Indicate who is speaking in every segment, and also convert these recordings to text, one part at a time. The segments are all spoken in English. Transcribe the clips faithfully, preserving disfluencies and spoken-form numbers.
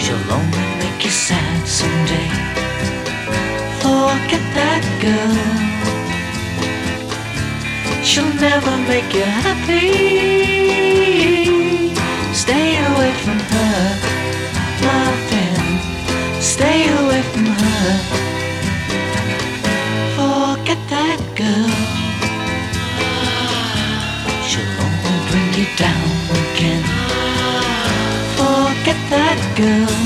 Speaker 1: She'll only make you sad someday. Forget that girl. She'll never make you happy. Stay away from her, my friend. Stay away from her. Forget that girl. She'll only bring you down again. Forget that girl.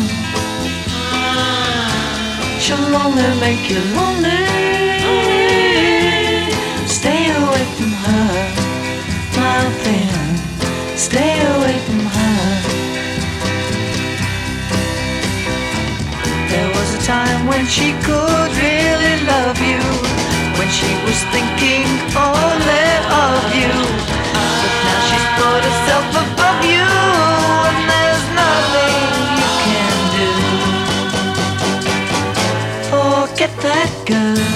Speaker 1: She'll only make you lonely. Stay away from her, my friend. Stay away from her. There was a time when she could really love you, when she was thinking only of you. But now she's put herself above you, and there's nothing you can do. Forget that girl.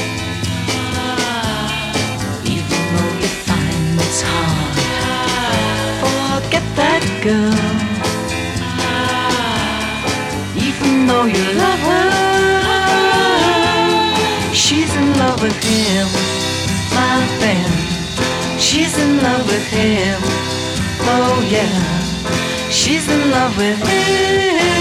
Speaker 1: Even though you find it's hard, forget that girl. Even though you love her, she's in love with him, my friend. She's in love with him. Oh yeah, she's in love with him.